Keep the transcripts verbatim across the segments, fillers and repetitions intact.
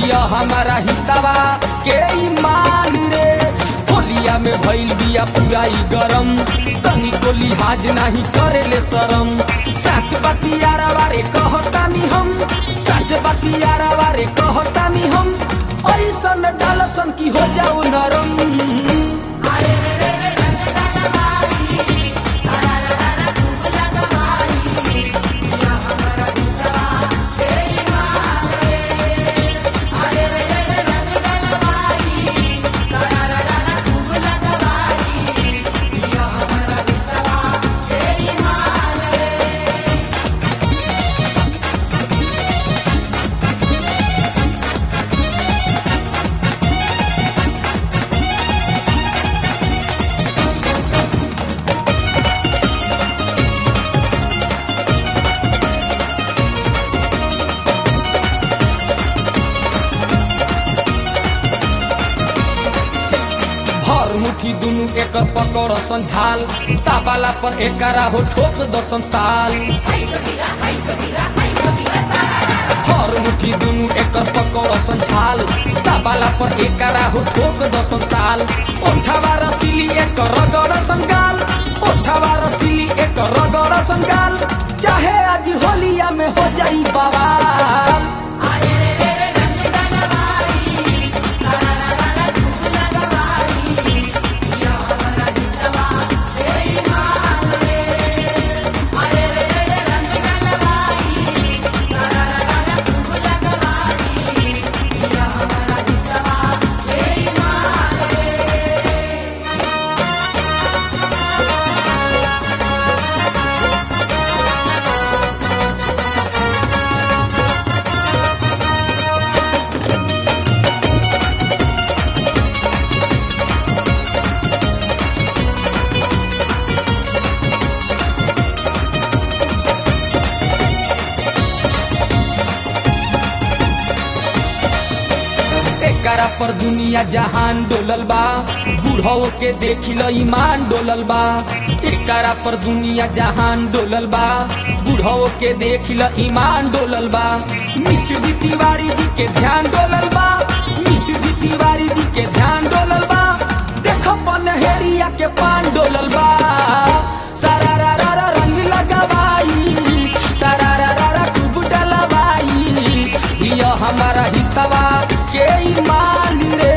हिया हमारा हितवा के ईमान रे। होलिया में भइल बिया पूरा ई गरम, तनी को लिहाज नहीं करेले शरम। सच बतियारा बारे कहतानी हम, सच बतियारा बारे कहतानी हम, ऐसन डालसन की हो जाऊ नरम। मुठी दुनु एकर पकड़ संझाल, ताबाला पर एकरा हो ठोक दसन ताल। हर मुठी दुनु एकर पकड़ संझाल, ताबाला पर एकरा हो ठोक दसन ताल। ओठवा रसीली एकर रगड़ संगाल, ओठवा रसीली एकर रगड़ संगाल। चाहे आज होलिया में हो जाई बवाल। एकरा पर दुनिया जहान डोलल बा, बूढ़ो के देखिल ईमान डोलल बा। एकरा पर दुनिया जहान डोलल बा, बूढ़ो के देखिल ईमान डोलल बा। मिश्र जी तिवारी जी के ध्यान डोलल बा, मिश्र जी तिवारी जी के ध्यान डोलल बा। देखो पनहेरिया के पान डोलल बा। सारा रा रा रा रंग लगावाई, सारा रा रा रा खूब डलवाई। हिया हमारा हितवा के ईमान रे।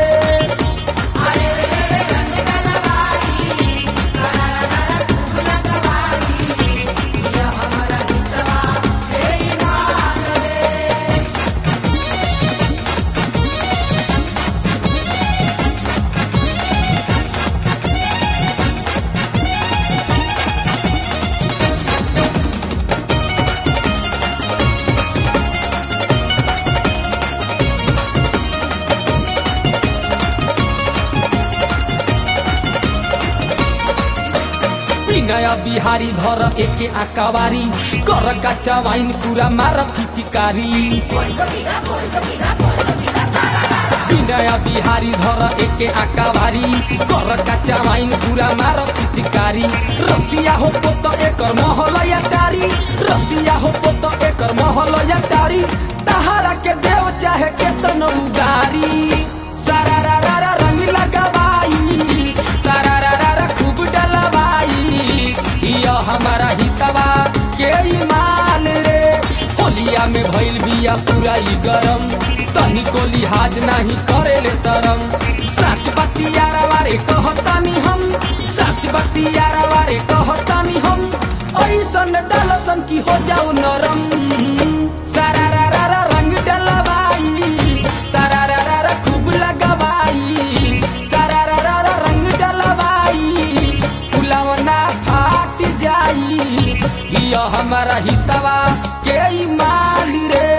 नया बिहारी धर एके आकावारी, कर का चवाइन पूरा मार पिचकारी। नया बिहारी धर एके आकावारी, कर का चवाइन पूरा मार पिचकारी। रसिया हो पोत एकर महलया टारी, रसिया हो पोत एकर महलया टारी। तहारा के देव चाहे केतन उगारी। सारा रा रा रा रंग लगावाई, सारा रा रा रा खूब डलवाई। हिया हमारा हितवा के ईमान रे। होलिया में भइल बिया पूरा ई गरम, तनी को लिहाज नहीं करेले शरम। सच बतियारा बारे कहतानी हम, सच बतियारा बारे कहतानी हम, ऐसन डालसन की हो जाऊ नरम। सारा रा रा रा रंग डलवाई, सारा रा रा रा खूब लगवाई। सारा रा रा रा रंग डलवाई, फुलवना फाट जाई। हिया हमारा हितवा के ईमान रे।